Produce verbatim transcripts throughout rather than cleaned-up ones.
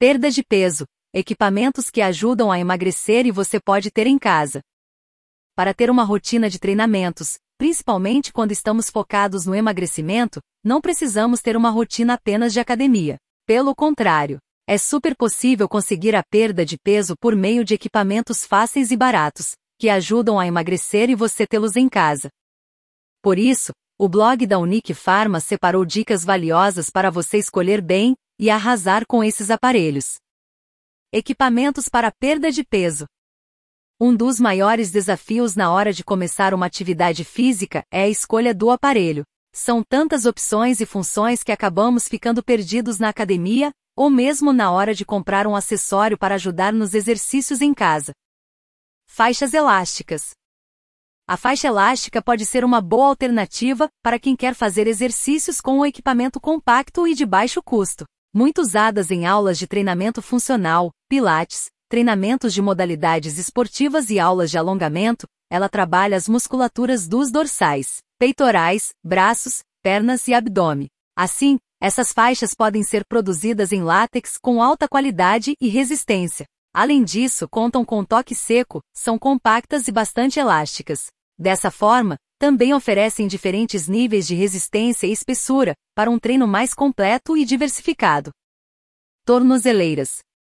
Perda de peso. Equipamentos que ajudam a emagrecer e você pode ter em casa. Para ter uma rotina de treinamentos, principalmente quando estamos focados no emagrecimento, não precisamos ter uma rotina apenas de academia. Pelo contrário, é super possível conseguir a perda de peso por meio de equipamentos fáceis e baratos, que ajudam a emagrecer e você tê-los em casa. Por isso, o blog da Unique Pharma separou dicas valiosas para você escolher bem e arrasar com esses aparelhos. Equipamentos para perda de peso. Um dos maiores desafios na hora de começar uma atividade física é a escolha do aparelho. São tantas opções e funções que acabamos ficando perdidos na academia, ou mesmo na hora de comprar um acessório para ajudar nos exercícios em casa. Faixas elásticas. A faixa elástica pode ser uma boa alternativa para quem quer fazer exercícios com um equipamento compacto e de baixo custo. Muito usadas em aulas de treinamento funcional, pilates, treinamentos de modalidades esportivas e aulas de alongamento, ela trabalha as musculaturas dos dorsais, peitorais, braços, pernas e abdômen. Assim, essas faixas podem ser produzidas em látex com alta qualidade e resistência. Além disso, contam com toque seco, são compactas e bastante elásticas. Dessa forma, também oferecem diferentes níveis de resistência e espessura, para um treino mais completo e diversificado. Tornozeleiras.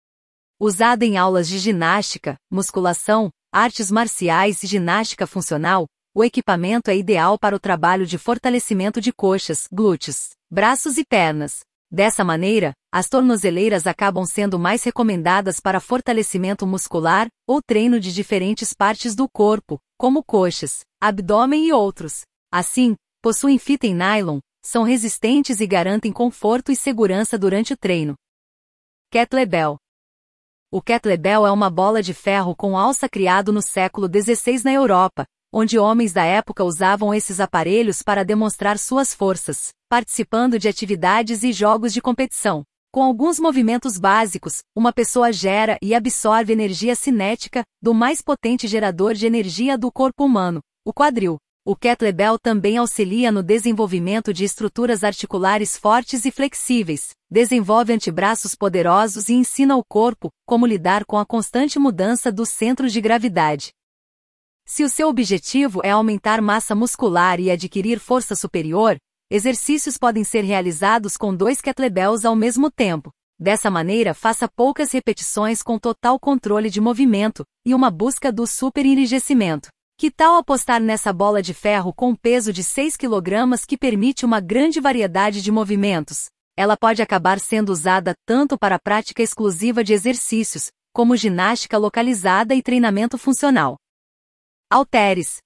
Usada em aulas de ginástica, musculação, artes marciais e ginástica funcional, o equipamento é ideal para o trabalho de fortalecimento de coxas, glúteos, braços e pernas. Dessa maneira, as tornozeleiras acabam sendo mais recomendadas para fortalecimento muscular ou treino de diferentes partes do corpo, como coxas, abdômen e outros. Assim, possuem fita em nylon, são resistentes e garantem conforto e segurança durante o treino. Kettlebell. O kettlebell é uma bola de ferro com alça criado no século dezesseis na Europa, onde homens da época usavam esses aparelhos para demonstrar suas forças, participando de atividades e jogos de competição. Com alguns movimentos básicos, uma pessoa gera e absorve energia cinética do mais potente gerador de energia do corpo humano, o quadril. O kettlebell também auxilia no desenvolvimento de estruturas articulares fortes e flexíveis, desenvolve antebraços poderosos e ensina ao corpo como lidar com a constante mudança dos centros de gravidade. Se o seu objetivo é aumentar massa muscular e adquirir força superior, exercícios podem ser realizados com dois kettlebells ao mesmo tempo. Dessa maneira, faça poucas repetições com total controle de movimento e uma busca do superenrijecimento. Que tal apostar nessa bola de ferro com peso de seis quilogramas que permite uma grande variedade de movimentos? Ela pode acabar sendo usada tanto para a prática exclusiva de exercícios, como ginástica localizada e treinamento funcional. Halteres.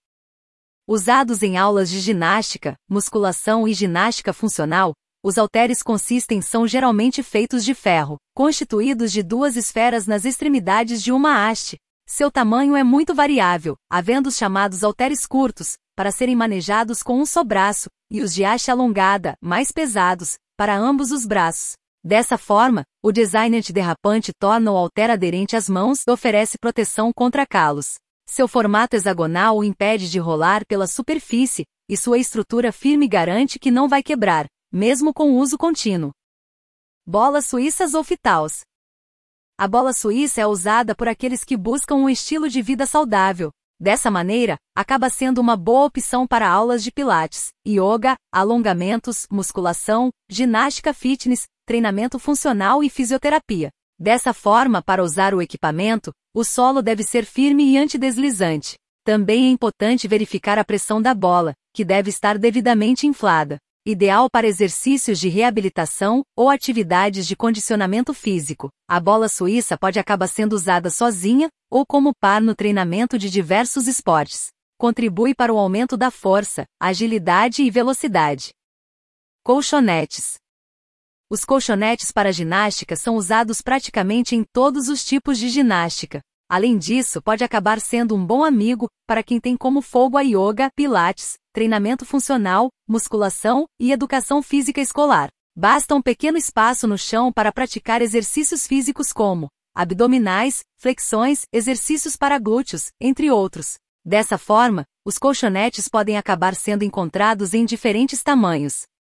Usados em aulas de ginástica, musculação e ginástica funcional, os halteres consistem são geralmente feitos de ferro, constituídos de duas esferas nas extremidades de uma haste. Seu tamanho é muito variável, havendo os chamados halteres curtos, para serem manejados com um só braço, e os de haste alongada, mais pesados, para ambos os braços. Dessa forma, o design antiderrapante torna o halter aderente às mãos e oferece proteção contra calos. Seu formato hexagonal o impede de rolar pela superfície, e sua estrutura firme garante que não vai quebrar, mesmo com uso contínuo. Bolas suíças ou fitaus. A bola suíça é usada por aqueles que buscam um estilo de vida saudável. Dessa maneira, acaba sendo uma boa opção para aulas de pilates, yoga, alongamentos, musculação, ginástica fitness, treinamento funcional e fisioterapia. Dessa forma, para usar o equipamento, o solo deve ser firme e antideslizante. Também é importante verificar a pressão da bola, que deve estar devidamente inflada. Ideal para exercícios de reabilitação ou atividades de condicionamento físico. A bola suíça pode acabar sendo usada sozinha ou como par no treinamento de diversos esportes. Contribui para o aumento da força, agilidade e velocidade. Colchonetes. Os colchonetes para ginástica são usados praticamente em todos os tipos de ginástica. Além disso, pode acabar sendo um bom amigo para quem tem como fogo a yoga, pilates, treinamento funcional, musculação e educação física escolar. Basta um pequeno espaço no chão para praticar exercícios físicos como abdominais, flexões, exercícios para glúteos, entre outros. Dessa forma, os colchonetes podem acabar sendo encontrados em diferentes tamanhos.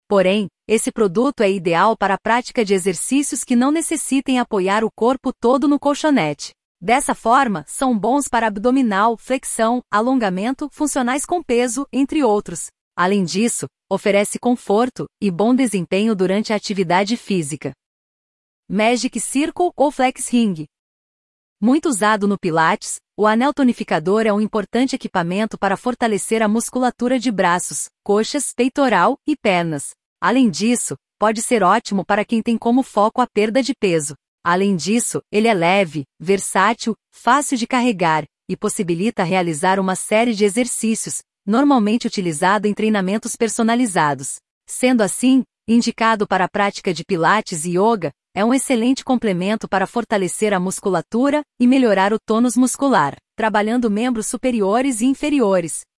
Porém, esse produto é ideal para a prática de exercícios que não necessitem apoiar o corpo todo no colchonete. Dessa forma, são bons para abdominal, flexão, alongamento, funcionais com peso, entre outros. Além disso, oferece conforto e bom desempenho durante a atividade física. Magic Circle ou Flex Ring. Muito usado no Pilates, o anel tonificador é um importante equipamento para fortalecer a musculatura de braços, coxas, peitoral e pernas. Além disso, pode ser ótimo para quem tem como foco a perda de peso. Além disso, ele é leve, versátil, fácil de carregar e possibilita realizar uma série de exercícios, normalmente utilizado em treinamentos personalizados. Sendo assim, indicado para a prática de Pilates e Yoga, é um excelente complemento para fortalecer a musculatura e melhorar o tônus muscular, trabalhando membros superiores e inferiores.